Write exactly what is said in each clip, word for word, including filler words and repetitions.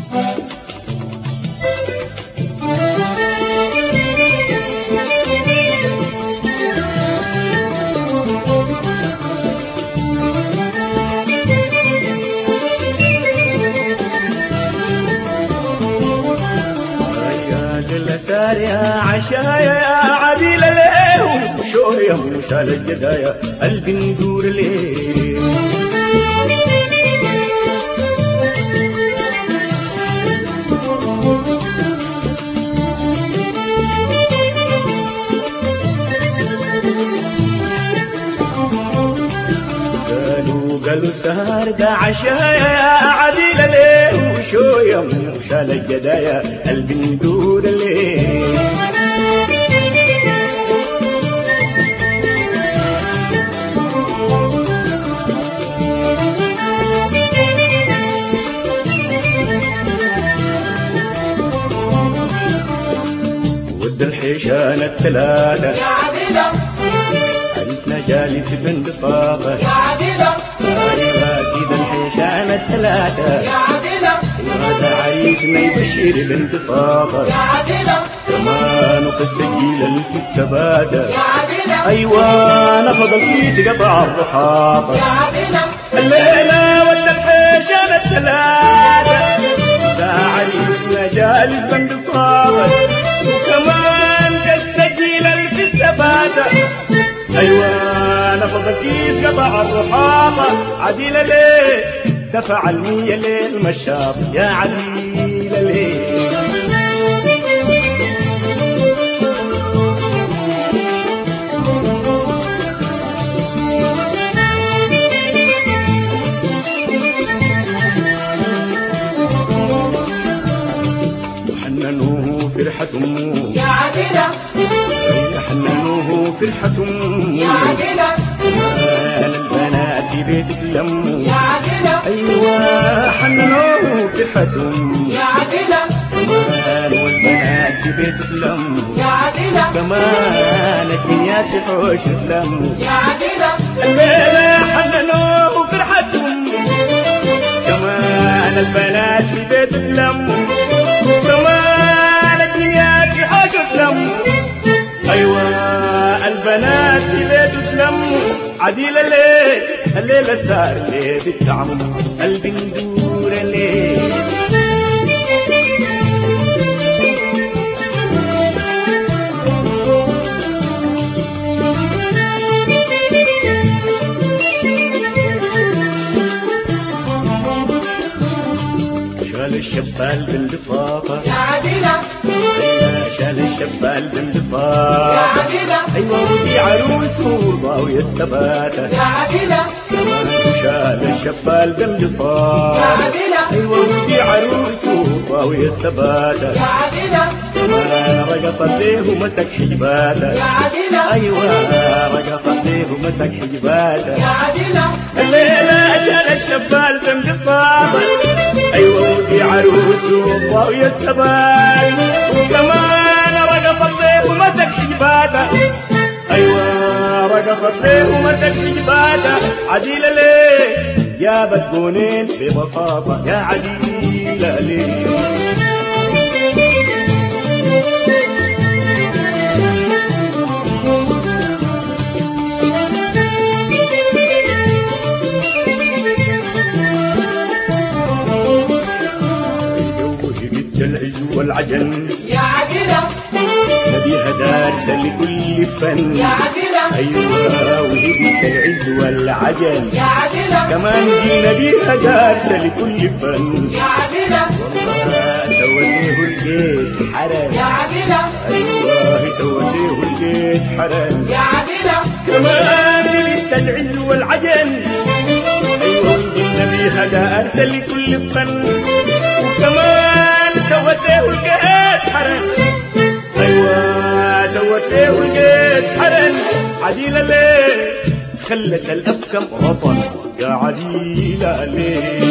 يا عشايا يا عديل ليه وشوية مش على الجدايا قلبي ندور ليه قالوا قالوا سهر ده عشايا يا عديل ليه وشوية مش على الجدايا قلبي ندور ليه الحيشان الثلاثة يا عديلة عريسنا جالس بانبساطه يا عديلة أيوة سيد الحيشان الثلاثة يا عديلة هذا عريسنا يبشر بانبساطه يا عديلة كمان وفي السجيل في السباتة يا عديلة أيوة نفض الكيس قطع الرحاطة يا عديلة الليلة ودى الحيشان الثلاثة ده عريسنا جالس بانبساطه وكمان كالسجيل في السباتة أيوة نفض الكيس قطع الرحاطة عديلة ليه دفع المية للمشاط يا عديلة ليه وحننوه فرحة أمه يا عديلة حننوه فرحة أمه يا عديلة كان البنات في بيتك لموا يا عديلة أيوة حننوه فرحة أمه يا عديلة كان والبنات في بيتك لموا يا عديلة كمان الدنيا تحوش تلموا يا عديلة الليلة حننوه فرحة أمه كمان البنات في بيتك لموا كمان الدنيا تحوش تلموا أيوة البنات في بيت تلموا عديلة ليه الليلة صار ليه بالطعم قلبي ندور ليه شال الشبال بالبساطة يا عديلة شال الشبال بالبساطة يا عديلة أيوة ودي عروس وضاوية السباتة يا عديلة شال الشبال يا بالبساطة عديلة أيوة ودي عروس وضاوية السباتة يا عديلة كمان رقصت ليه ومسك حجباته يا عديلة أيوة رقصت ليه ومسك حجباته يا عديلة الليلة شال الشبال بالبساطة أيوة ودي عروس وضاوية السبات وكمان رقصت ليه ومسك حجباته أيوة رقصت ليه ومسك حجباته عديلة ليه جابت جونين ببساطة يا عديلة ليه العز والعجن يا عديلة نبيها دارسة لكل فن يا عديلة أيوة وهبت العز والعجن يا عديلة كمان جينا بيها دارسة لكل فن يا عديلة والله سوته البيت حرام يا عديلة أيوة سوته البيت حرام يا عديلة كمان جبت العز والعجن أيوة جينا بيها دارسة لكل فن وكمان سوته البيت حرام أيوة سوته البيت حرام عديلة ليه خلت الأبكم غطن يا عديلة ليه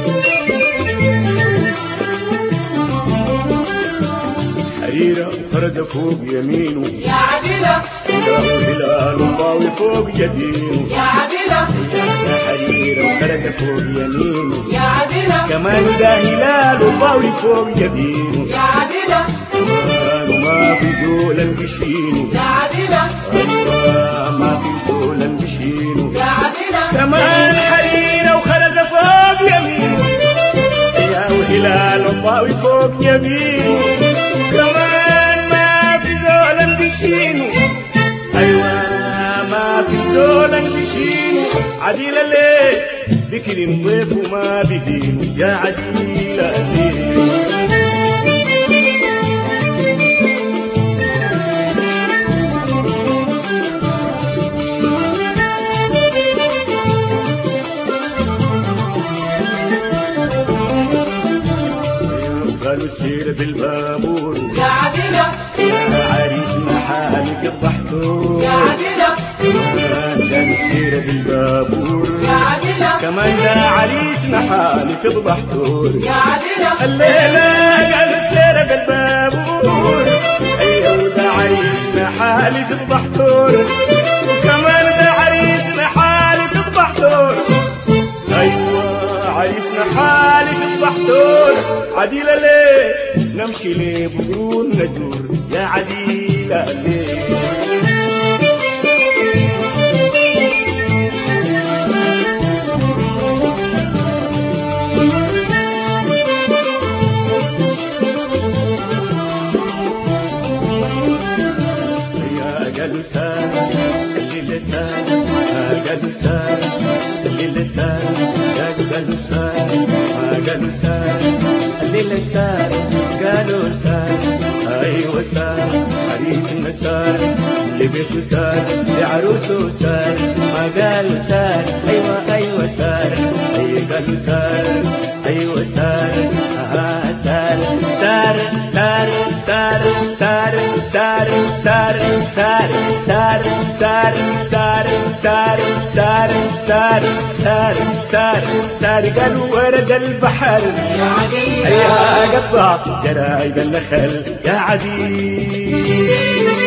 حريرة فرد ورد فوق يمينه يا عديلة يا هلال وطاوي فوق جبينه يا عديلة يا حريرة وخرز فوق يمينه يا عديلة كمان ده هلال وطاوي فوق جبينه يا عديلة كمان ما في زولا بشينه يا عديلة أيوة ما في زولا بشينه يا عديلة كمان حريرة وخرز فوق يمينه يا هلال وطاوي فوق جبينه كمان ما في زولا بشينه أيوة ما في زولا بشينه عديلة ليه بكرم ضيف وما بدينه يا عديلة ليه قالوا سير بالبابور يا عديلة يا عريس محالك الضحكور يا عديلة قالوا سير بالبابور يا عديلة كمان ده عريس محالك الضحكور يا عديلة الليلة قالوا سير بالبابور أيوة ده عريس محالك الضحكور وكمان ده عريس محالك الضحكور أيوة عريسنا حالك الضحكور عديلة ليه نمشي ليه بقرون نزور يا عديلة ليه يا قلسان اللي لسان يا قلسان اللي لسان يا قلسان ما قالوا سان اللي لسان قالوا سان ايوه سان عريس النسان اللي بيته سان لعروسه سان ما قالوا سان ايوه ايوه سان ايوه قالوا سان ايوه سان ها سان سار سار سار سار سار سار سار سار سار سار سار سار سار سار سار سار قالوا ورد البحر يا عديلة يا قطع جرايد النخل يا عديلة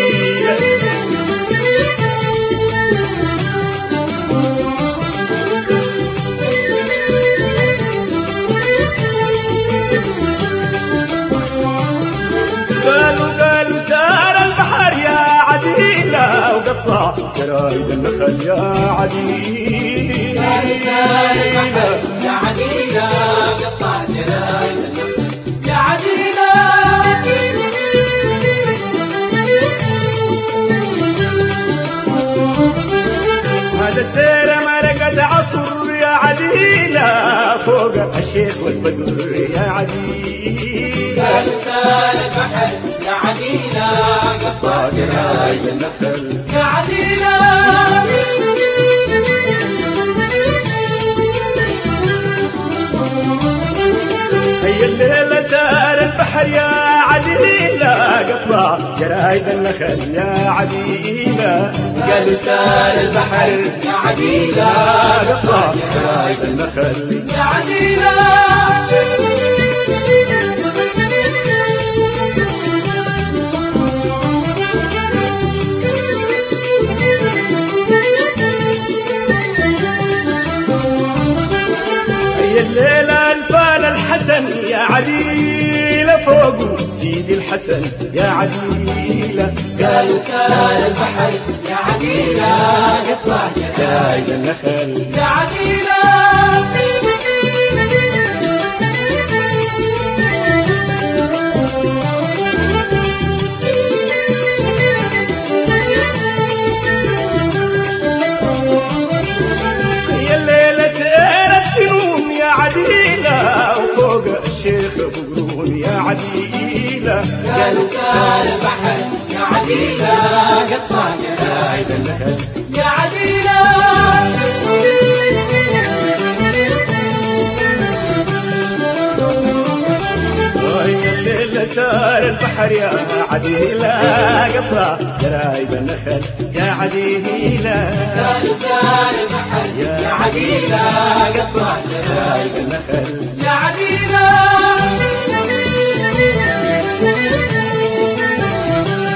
قالوا قالوا سار البحر يا عديلة وقطع جرايد النخل يا عديلة يا عديلة قطع جرايد يا عديلة هذا السير ما لقد عصر يا عديلة فوق الشيخ والبدر يا عديلة يا لسان البحر يا عديلة قطع جرايد النخل يا عديلة هي الليلة سار البحر يا عديلة قطع جرايد النخل يا عديلة قالوا سار البحر يا عديلة قطع جرايد النخل يا عديلة هي الليلة الفال الحسن يا عديلة فوق سيدي الحسن يا عديلة قالوا سار البحر يا عديلة قطع جرايد النخل يا عديلة هي الليلة سيرت سنون يا عديلة وفوق الشيخ بقرون يا عديلة قالوا سار البحر يا عديلة قطع جرايد النخل يا عديلة هي الليلة سار البحر يا عديلة قطع جرايد النخل يا عديلة قالوا سار البحر يا عديلة قطع جرايد النخل يا عديلة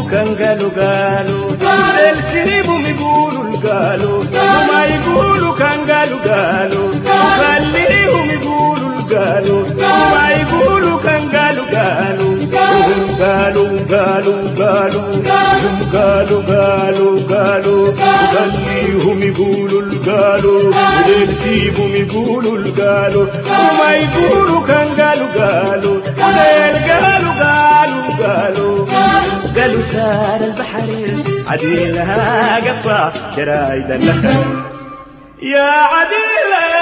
كان قالوا قالوا السيبهم يقولوا القالوا وما يقولوا كان قالوا قالوا خليهم يقولوا القالوا وما يقولوا كان قالوا قالوا وهم قالوا قالوا قالوا هم قالوا قالوا قالوا وخليهم يقولوا القالوا ونسيبهم يقولوا القالوا وما يقولوا كان قالوا قالوا قالوا قالوا قالوا قالوا سار البحر عديلها قطع شرايد النخل يا عديلة